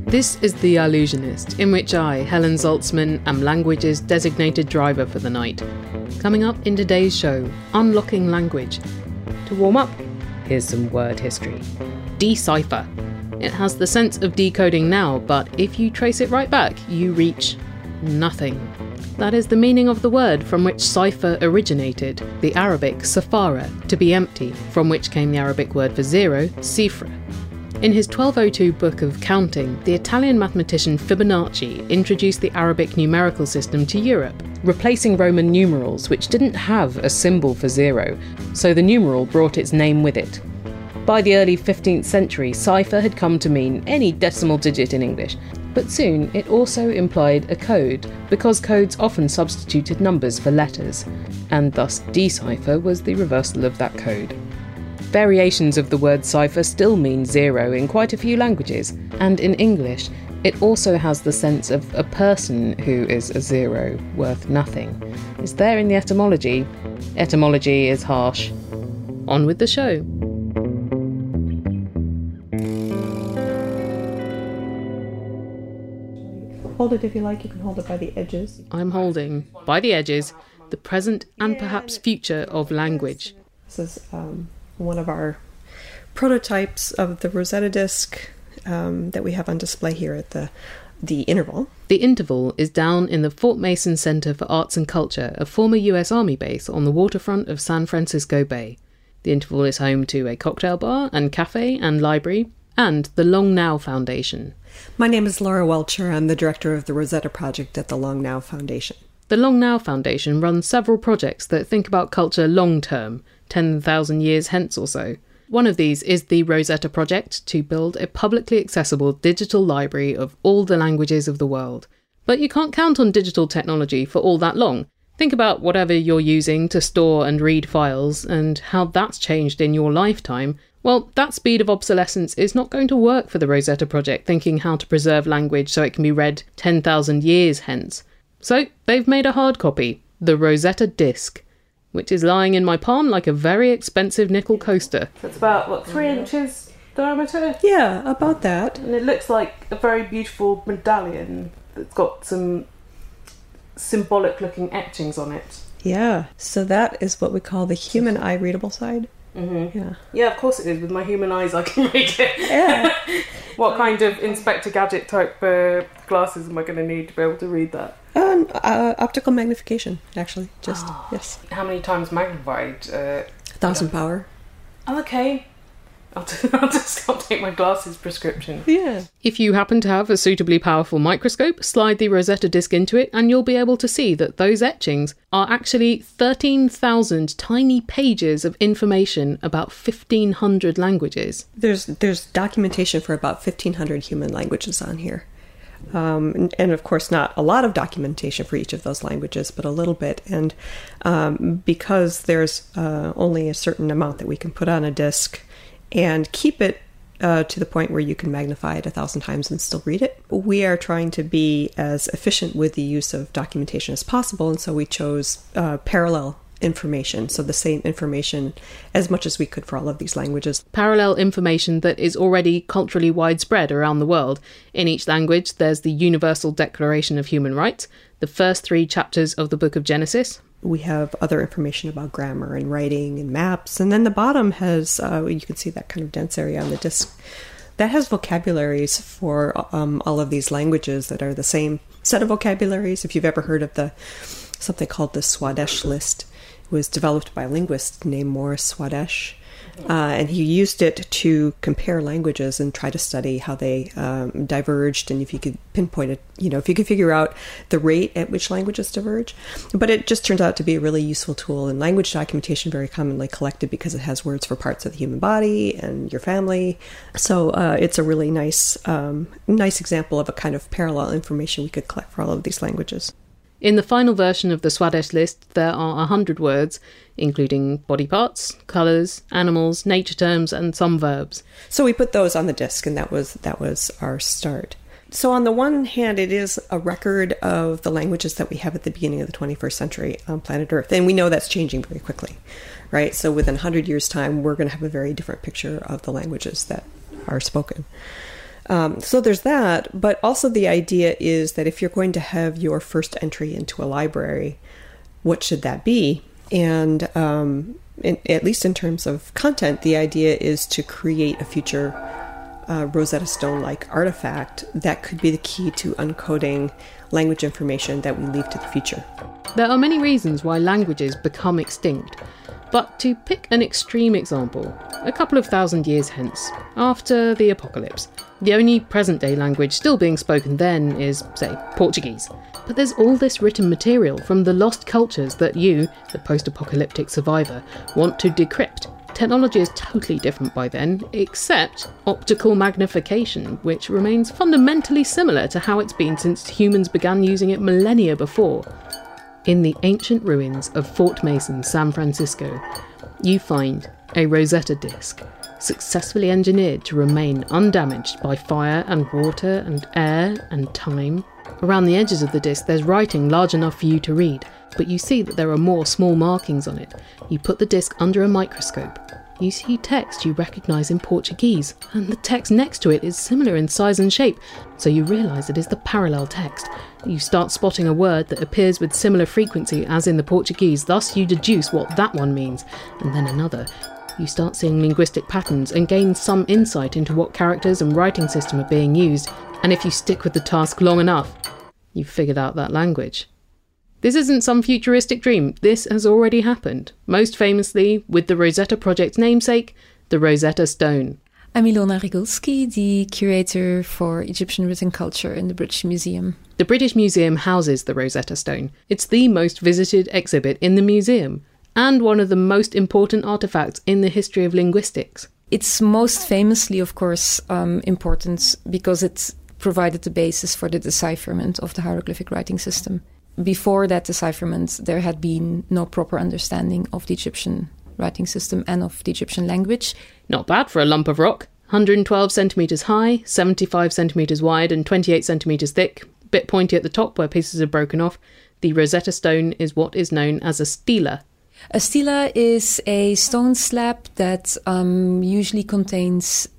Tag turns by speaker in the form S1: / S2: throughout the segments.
S1: This is The Allusionist, in which I, Helen Zaltzman, am language's designated driver for the night. Coming up in today's show, Unlocking Language. To warm up, here's some word history. Decipher. It has the sense of decoding now, but if you trace it right back, you reach nothing. That is the meaning of the word from which cipher originated, the Arabic safara, to be empty, from which came the Arabic word for zero, cifra. In his 1202 book of counting, the Italian mathematician Fibonacci introduced the Arabic numerical system to Europe, replacing Roman numerals, which didn't have a symbol for zero, so the numeral brought its name with it. By the early 15th century, cipher had come to mean any decimal digit in English, but soon it also implied a code, because codes often substituted numbers for letters, and thus decipher was the reversal of that code. Variations of the word cipher still mean zero in quite a few languages, and in English, it also has the sense of a person who is a zero, worth nothing. It's there in the etymology. Etymology is harsh. On with the show.
S2: Hold it if you like, you can hold it by the edges.
S1: I'm holding, by the edges, the present and perhaps future of language.
S2: This is one of our prototypes of the Rosetta Disk that we have on display here at the Interval.
S1: The Interval is down in the Fort Mason Center for Arts and Culture, a former US Army base on the waterfront of San Francisco Bay. The Interval is home to a cocktail bar and cafe and library, and the Long Now Foundation.
S2: My name is Laura Welcher. I'm the director of the Rosetta Project at the Long Now Foundation.
S1: The Long Now Foundation runs several projects that think about culture long-term, 10,000 years hence or so. One of these is the Rosetta Project, to build a publicly accessible digital library of all the languages of the world. But you can't count on digital technology for all that long. Think about whatever you're using to store and read files, and how that's changed in your lifetime. Well, that speed of obsolescence is not going to work for the Rosetta Project thinking how to preserve language so it can be read 10,000 years hence. So they've made a hard copy, the Rosetta Disk, which is lying in my palm like a very expensive nickel coaster.
S3: It's about, 3 inches diameter?
S2: Yeah, about that.
S3: And it looks like a very beautiful medallion that's got some symbolic looking etchings on it.
S2: Yeah, so that is what we call the human eye readable side.
S3: Mm-hmm. Yeah, of course it is. With my human eyes I can read it.
S2: Yeah.
S3: What kind of Inspector Gadget type glasses am I going to need to be able to read that?
S2: Optical magnification, actually. Yes.
S3: How many times magnified?
S2: 1,000 power.
S3: Oh, okay. I'll take my glasses prescription.
S2: Yeah.
S1: If you happen to have a suitably powerful microscope, slide the Rosetta Disk into it and you'll be able to see that those etchings are actually 13,000 tiny pages of information about 1,500 languages.
S2: There's documentation for about 1,500 human languages on here. And of course not a lot of documentation for each of those languages, but a little bit. And because there's only a certain amount that we can put on a disk and keep it to the point where you can magnify it 1,000 times and still read it, we are trying to be as efficient with the use of documentation as possible, and so we chose parallel information, so the same information as much as we could for all of these languages.
S1: Parallel information that is already culturally widespread around the world. In each language, there's the Universal Declaration of Human Rights, the first 3 chapters of the Book of Genesis.
S2: We have other information about grammar and writing and maps, and then the bottom has, you can see that kind of dense area on the disk, that has vocabularies for all of these languages that are the same set of vocabularies. If you've ever heard of something called the Swadesh list, it was developed by a linguist named Morris Swadesh, and he used it to compare languages and try to study how they diverged, and if you could pinpoint it, if you could figure out the rate at which languages diverge. But it just turns out to be a really useful tool, and language documentation very commonly collected because it has words for parts of the human body and your family. So it's a really nice example of a kind of parallel information we could collect for all of these languages.
S1: In the final version of the Swadesh list, there are 100 words, including body parts, colours, animals, nature terms, and some verbs.
S2: So we put those on the disk, and that was our start. So on the one hand, it is a record of the languages that we have at the beginning of the 21st century on planet Earth, and we know that's changing very quickly, right? So within 100 years' time, we're going to have a very different picture of the languages that are spoken. So there's that, but also the idea is that if you're going to have your first entry into a library, what should that be? And at least in terms of content, the idea is to create a future Rosetta Stone-like artifact that could be the key to uncoding language information that we leave to the future.
S1: There are many reasons why languages become extinct, but to pick an extreme example, a couple of thousand years hence, after the apocalypse, the only present-day language still being spoken then is, say, Portuguese. But there's all this written material from the lost cultures that you, the post-apocalyptic survivor, want to decrypt. Technology is totally different by then, except optical magnification, which remains fundamentally similar to how it's been since humans began using it millennia before. In the ancient ruins of Fort Mason, San Francisco, you find a Rosetta disk, successfully engineered to remain undamaged by fire and water and air and time. Around the edges of the disk there's writing large enough for you to read, but you see that there are more small markings on it. You put the disk under a microscope. You see text you recognise in Portuguese, and the text next to it is similar in size and shape, so you realise it is the parallel text. You start spotting a word that appears with similar frequency as in the Portuguese, thus you deduce what that one means, and then another. You start seeing linguistic patterns and gain some insight into what characters and writing system are being used, and if you stick with the task long enough, you've figured out that language. This isn't some futuristic dream, this has already happened, most famously with the Rosetta Project's namesake, the Rosetta Stone.
S4: I'm Ilona Rigulski, the curator for Egyptian written culture in the British Museum.
S1: The British Museum houses the Rosetta Stone. It's the most visited exhibit in the museum, and one of the most important artefacts in the history of linguistics.
S4: It's most famously, of course, important because it provided the basis for the decipherment of the hieroglyphic writing system. Before that decipherment, there had been no proper understanding of the Egyptian writing system and of the Egyptian language.
S1: Not bad for a lump of rock. 112 centimetres high, 75 centimetres wide and 28 centimetres thick. Bit pointy at the top where pieces are broken off. The Rosetta Stone is what is known as a stela.
S4: A stela is a stone slab that usually contains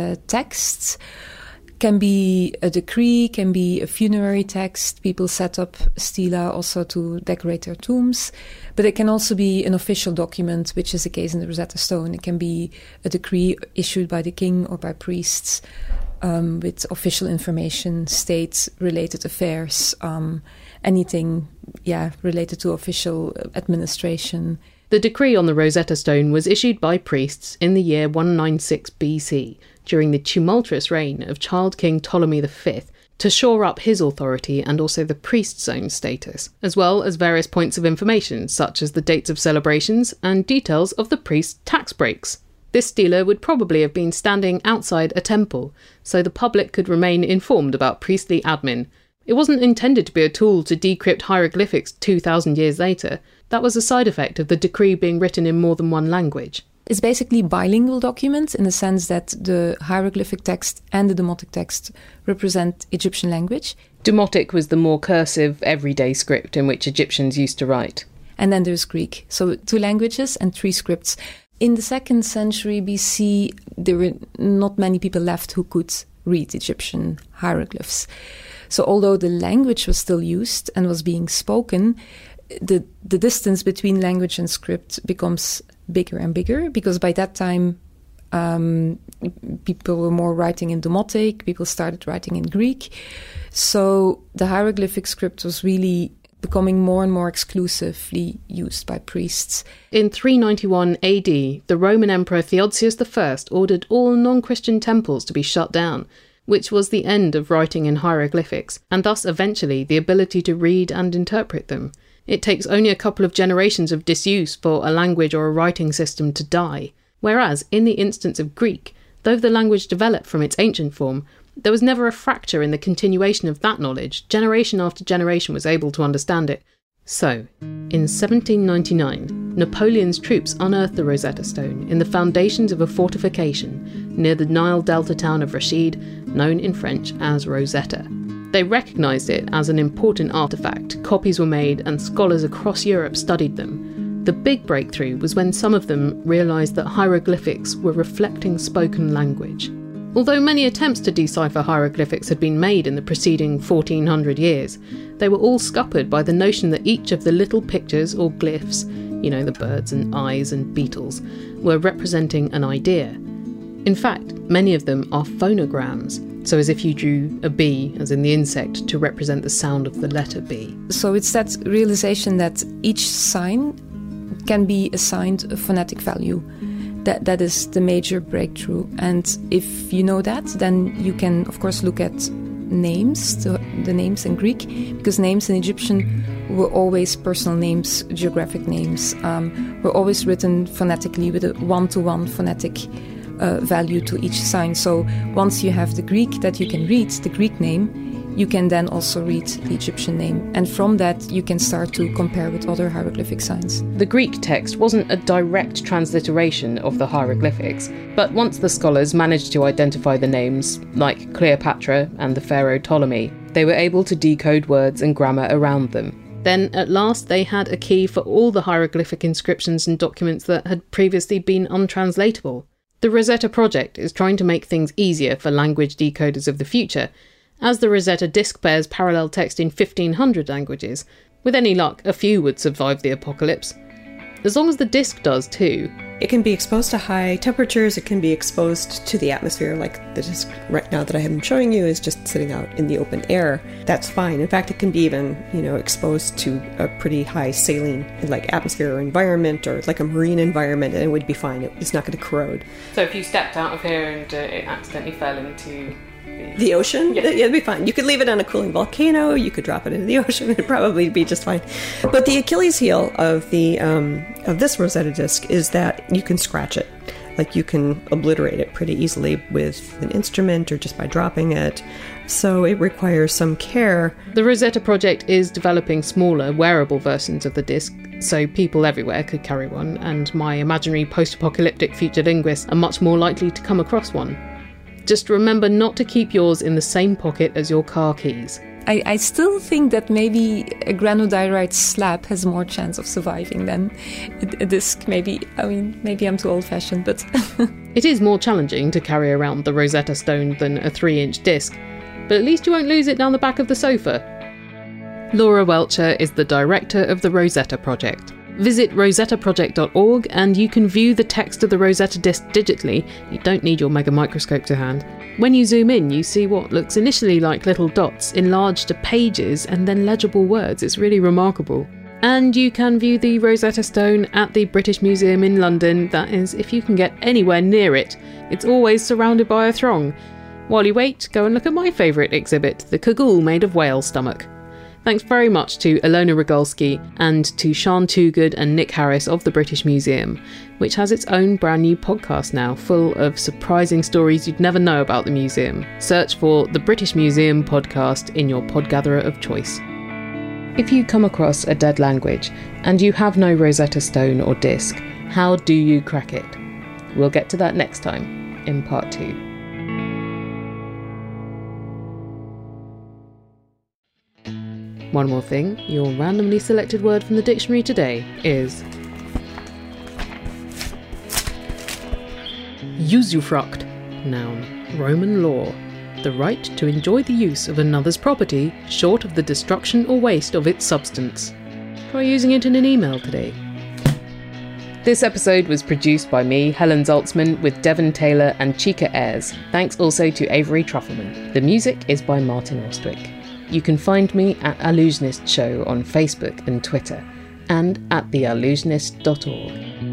S4: texts. Can be a decree, can be a funerary text. People set up stela also to decorate their tombs. But it can also be an official document, which is the case in the Rosetta Stone. It can be a decree issued by the king or by priests with official information, state-related affairs, anything related to official administration.
S1: The decree on the Rosetta Stone was issued by priests in the year 196 BC, during the tumultuous reign of Child King Ptolemy V, to shore up his authority and also the priest's own status, as well as various points of information, such as the dates of celebrations and details of the priest's tax breaks. This stela would probably have been standing outside a temple, so the public could remain informed about priestly admin. It wasn't intended to be a tool to decrypt hieroglyphics 2,000 years later. That was a side effect of the decree being written in more than one language.
S4: It's basically a bilingual document in the sense that the hieroglyphic text and the demotic text represent Egyptian language.
S1: Demotic was the more cursive, everyday script in which Egyptians used to write.
S4: And then there's Greek. So 2 languages and 3 scripts. In the 2nd century BC, there were not many people left who could read Egyptian hieroglyphs. So although the language was still used and was being spoken, the distance between language and script becomes bigger and bigger, because by that time people were more writing in Demotic, people started writing in Greek. So the hieroglyphic script was really becoming more and more exclusively used by priests.
S1: In 391 AD, the Roman Emperor Theodosius I ordered all non-Christian temples to be shut down, which was the end of writing in hieroglyphics, and thus eventually the ability to read and interpret them. It takes only a couple of generations of disuse for a language or a writing system to die. Whereas, in the instance of Greek, though the language developed from its ancient form, there was never a fracture in the continuation of that knowledge. Generation after generation was able to understand it. So, in 1799, Napoleon's troops unearthed the Rosetta Stone in the foundations of a fortification near the Nile Delta town of Rashid, known in French as Rosetta. They recognised it as an important artefact, copies were made, and scholars across Europe studied them. The big breakthrough was when some of them realised that hieroglyphics were reflecting spoken language. Although many attempts to decipher hieroglyphics had been made in the preceding 1400 years, they were all scuppered by the notion that each of the little pictures or glyphs, you know, the birds and eyes and beetles, were representing an idea. In fact, many of them are phonograms, so as if you drew a bee, as in the insect, to represent the sound of the letter B.
S4: So it's that realization that each sign can be assigned a phonetic value. That is the major breakthrough. And if you know that, then you can, of course, look at names, the names in Greek, because names in Egyptian were always personal names, geographic names, were always written phonetically with a one-to-one phonetic value to each sign. So once you have the Greek that you can read, the Greek name, you can then also read the Egyptian name. And from that, you can start to compare with other hieroglyphic signs.
S1: The Greek text wasn't a direct transliteration of the hieroglyphics, but once the scholars managed to identify the names, like Cleopatra and the pharaoh Ptolemy, they were able to decode words and grammar around them. Then, at last, they had a key for all the hieroglyphic inscriptions and documents that had previously been untranslatable. The Rosetta Project is trying to make things easier for language decoders of the future, as the Rosetta disk bears parallel text in 1,500 languages. With any luck, a few would survive the apocalypse. As long as the disk does too.
S2: It can be exposed to high temperatures, it can be exposed to the atmosphere, like the disk right now that I am showing you is just sitting out in the open air. That's fine. In fact, it can be even, exposed to a pretty high saline, like atmosphere or environment, or like a marine environment, and it would be fine. It's not going to corrode.
S1: So if you stepped out of here and it accidentally fell into
S2: the ocean?
S1: Yeah.
S2: It'd be fine. You could leave it on a cooling volcano, you could drop it into the ocean, it'd probably be just fine. But the Achilles heel of this Rosetta disk is that you can scratch it. Like, you can obliterate it pretty easily with an instrument or just by dropping it. So it requires some care.
S1: The Rosetta Project is developing smaller, wearable versions of the disk, so people everywhere could carry one, and my imaginary post-apocalyptic future linguists are much more likely to come across one. Just remember not to keep yours in the same pocket as your car keys.
S4: I still think that maybe a granodiorite slab has more chance of surviving than a disk. Maybe I'm too old-fashioned, but...
S1: It is more challenging to carry around the Rosetta Stone than a 3-inch disk, but at least you won't lose it down the back of the sofa. Laura Welcher is the director of the Rosetta Project. Visit rosettaproject.org and you can view the text of the Rosetta disk digitally. You don't need your mega microscope to hand. When you zoom in, you see what looks initially like little dots enlarged to pages and then legible words. It's really remarkable. And you can view the Rosetta Stone at the British Museum in London. That is, if you can get anywhere near it. It's always surrounded by a throng. While you wait, go and look at my favourite exhibit, the cagoule made of whale stomach. Thanks very much to Ilona Rogalski and to Sian Toogood and Nick Harris of the British Museum, which has its own brand new podcast now, full of surprising stories you'd never know about the museum. Search for the British Museum podcast in your podgatherer of choice. If you come across a dead language and you have no Rosetta Stone or disc, how do you crack it? We'll get to that next time in part 2. One more thing, your randomly selected word from the dictionary today is usufruct, noun, Roman law, the right to enjoy the use of another's property short of the destruction or waste of its substance. Try using it in an email today. This episode was produced by me, Helen Zaltzman, with Devon Taylor and Chika Ayres. Thanks also to Avery Trufelman. The music is by Martin Ostwick. You can find me at Allusionist Show on Facebook and Twitter, and at theallusionist.org.